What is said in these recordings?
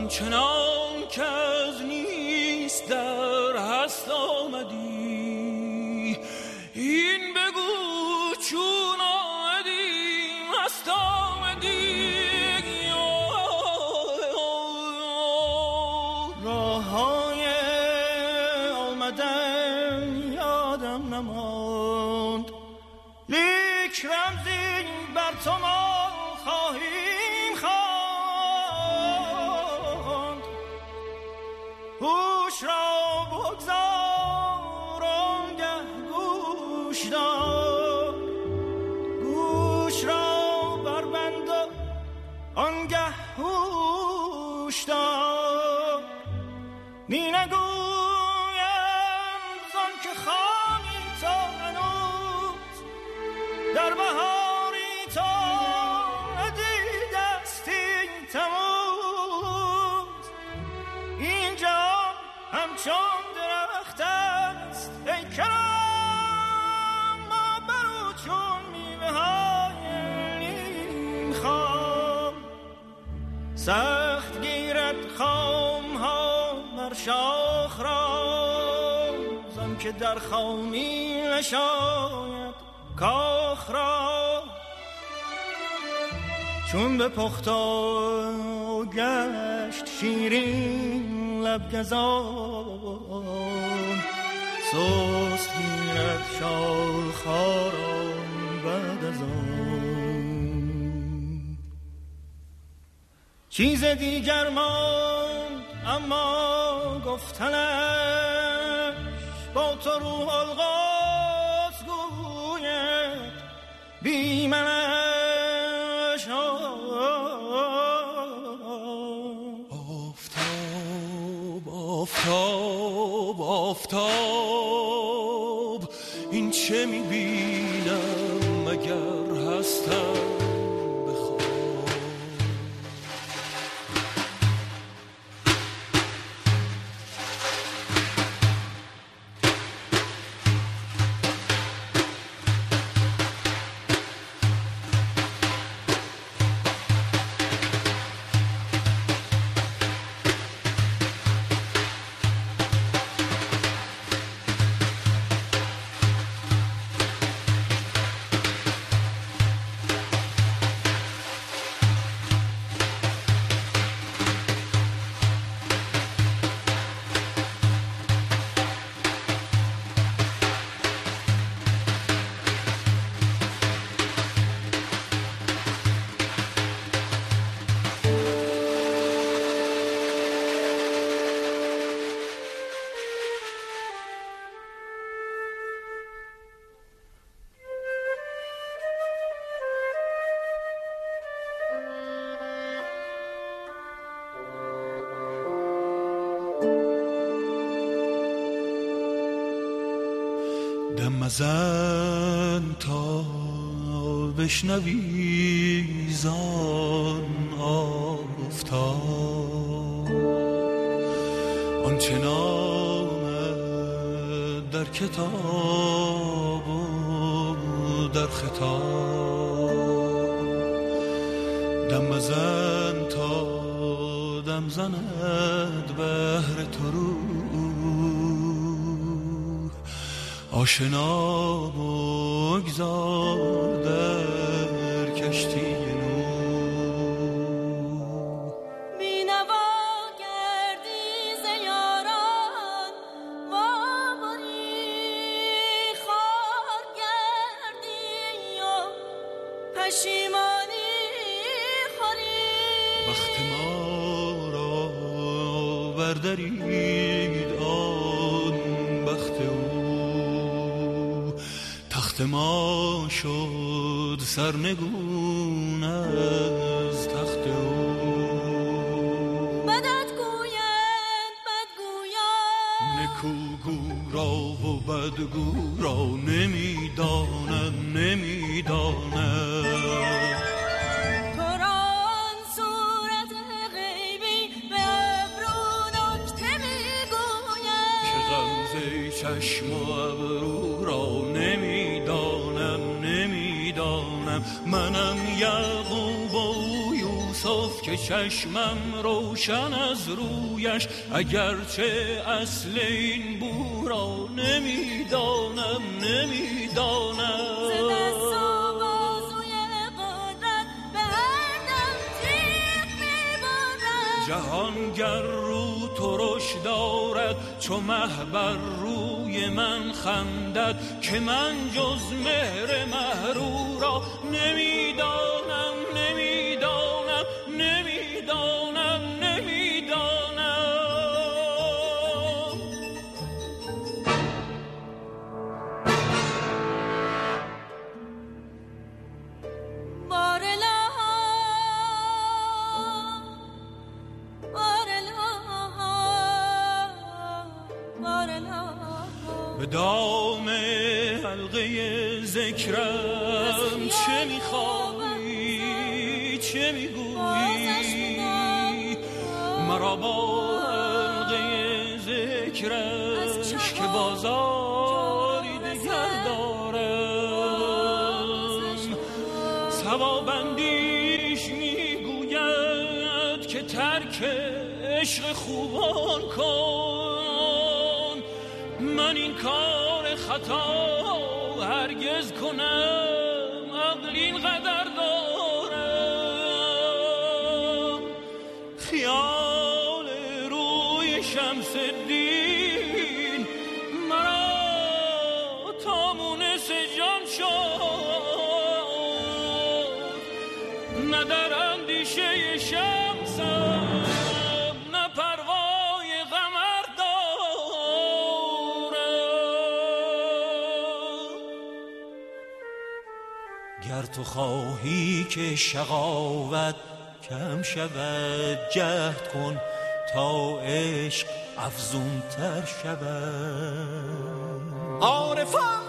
آنچنان که از نیست در هست آمدی. این بگو چون آمدی هست آمدی. راه های آمدن یادم نماند، لیک رمزی بر تو ما خواهیم خواند. هوش را بگذار آنگه گوش دار، گوش را بربند و آنگه هوش دار. می نگویم زن که خواهی تا هنوز در بهاری تا ندیدستی تموز. اینجا همچون درخت است ای کرم، ما برو چون میوه های نیم خام. سخت گیرد خام ها بر شاخ را، زن که در خامی نشاید کاخ را. چون به پختا گشت شیرین لب گزان، سوست گیرد شاخاران بعد از آن. چیز دیگر ماند اما گفتنش، با تو روح القدس گوید بی منش. آفتاب آفتاب این چه میبینم مگر هستم بخواب. دم مزن تا بشنوی زان آفتاب، آنچه نامد در کتاب و در خطاب. دم مزن تا دم زند بهر تو رو، آشنا بگذار در کشتی نو. بینوا گردی ز یاران وابری، خار گردی و پشیمانی خوری. بخت ما را بردارید آن بخت او، تخت ما شد سرنگون از تخت او. بدت گوید بدگویان، نکوگو را و بدگو را نمیدانم تو را آن صورت غیبی به ابرو نکته میگوید، که غمزه چشم و ابرو را نمیدانم. منم یعقوب و یوسف که چشمم روشن از رویش، اگرچه اصل این بو را نمیدانم ز دست و بازوی قدرت به هر دم تیغ می‌بارد. جهان گر رو ترش دارد چو مه بر روی من خندد، که من جز مهر مه رو را نمیدانم نمیدانم نمیدانم نمیدانم. به دام حلقه ذکرم چه میخوایی چه میگویی، مرا با حلقه ذکرش که بازاری دگر دارم. ثوابندیش میگوید که ترک عشق خوبان کن، من این کار خطا هرگز کنم، عقل این قدر دارم. خیال روی شمس الدین مرا تا مونس جان شد، نه در اندیشه شمسم نه پروای قمر دارم. گر تو خواهی که شقاوت کم شود، جهد کن تا عشق افزون تر شود. عارفان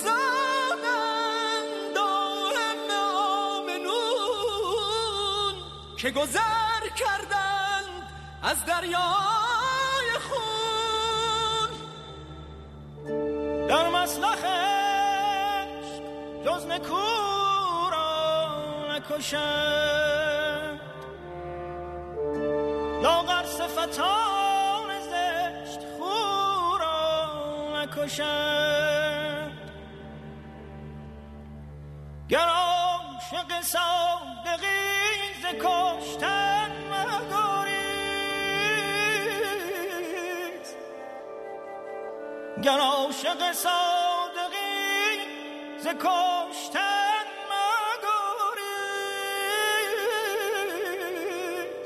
زدن دارم آمنون که گذر کردند از دریای خون. در مسلخ عشق جز نکو را نکشند، لاغر صفتان زشت خو را نکشند. گر عاشق صادقی ز کشتن مگریز، گر عاشق صادقی ز کشتن مگریز.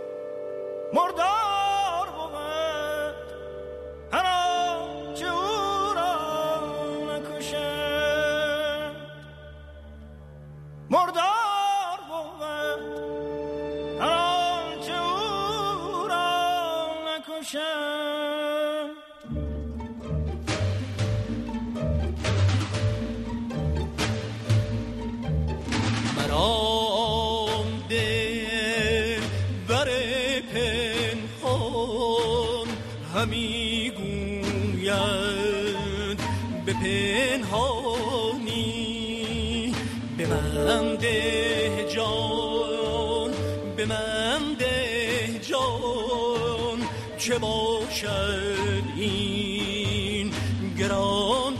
مردار بود هر آنچه او را نکشد، مردار بود هر آنچه او را نکشد. مرام دل بر پنهان همی گوید به پنهانی، به من ده جان به من ده جان، چه باشد این گران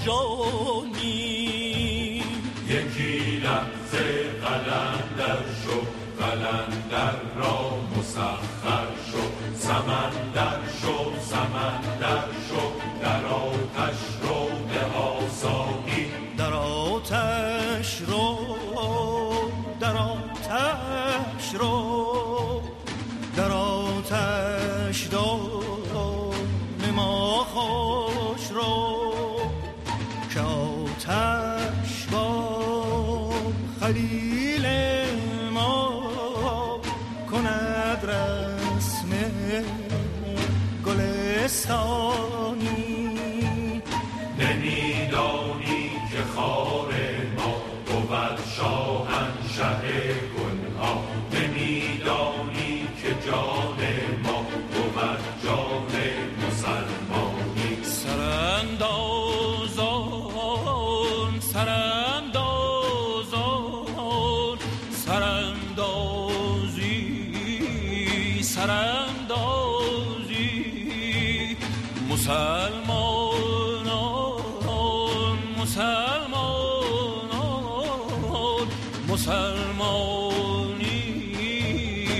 جانی. یکی لحظه قلندر شو، قلندر را مسخر شو، سمندر شو سمندر شو، در آتش رو به آسانی، در آتش رو در آتش رو در آتش دان ما خوش رو، که آتش با خلیل ما کند رسم گلستانی. نمیدانی که خار ما بود شاهنشه گلها، نمیدانی که جان ما بود جان مسلمانی. سراندازان سراندازان سراندازی مسلمانان مسلمانی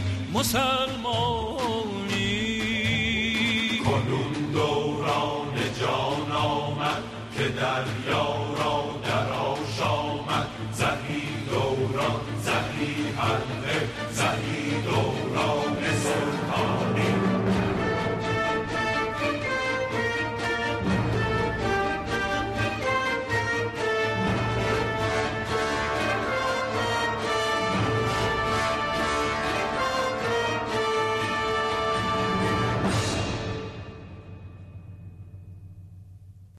مسلمانی کنون دوران جان آمد که دریا را در آشامد زهی دوران زهی حلقه زهی دوران